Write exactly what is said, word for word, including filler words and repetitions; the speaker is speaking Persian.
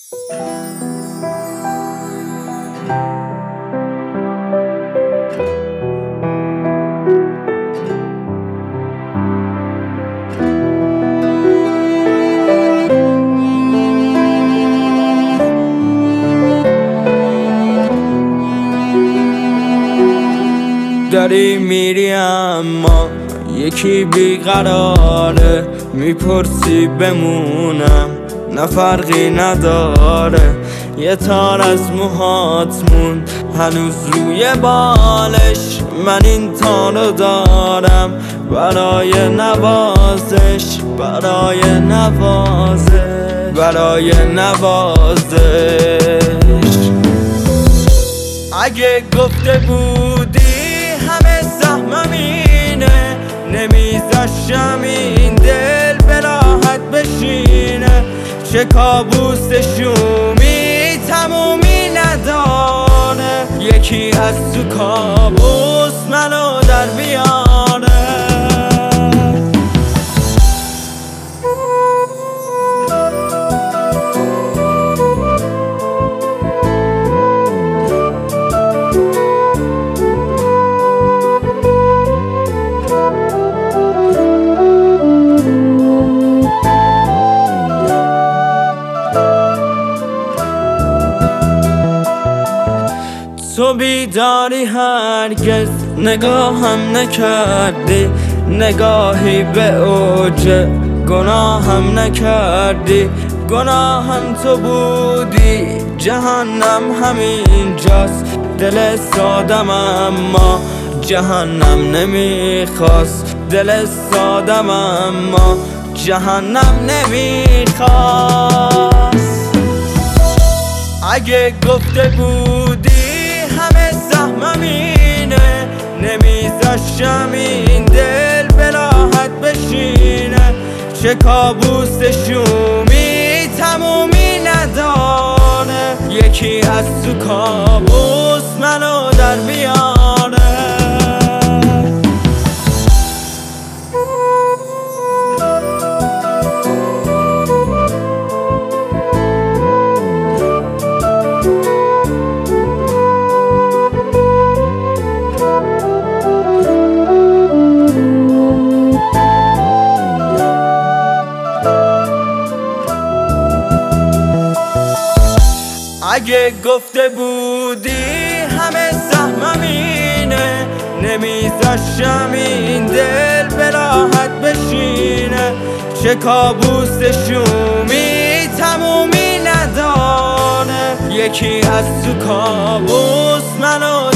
داری میری اما یکی بیقراره، میپرسی بمونم نه فرقی نداره. یه تار از موهات موند هنوز روی بالش، من این تارو دارم برای نوازش، برای نوازش، برای نوازش. اگه گفته بودی همه سهمم اینه، نمیذاشتم این دل به راحت بشینه. چه کابوس شومی تمومی نداره، یکی از تو کابوس منو در بیاره. تو بیداری هرگز نگاهم نکردی، نگاهی به اوج گناهم نکردی. گناهم تو بودی، جهنم همینجاست. دل سادم اما جهنم نمیخواست، دل سادم اما جهنم نمیخواست. اگه گفته بودی همه سهمم اینه، نمیذاشتم این دل به راحت بشینه. چه کابوس شومی تمومی نداره، یکی از تو کابوس منو در بیاره. اگه گفته بودی همه سهمم اینه، نمیذاشتم این دل به راحت بشینه. چه کابوس شومی تمومی نداره، یکی از تو کابوس منو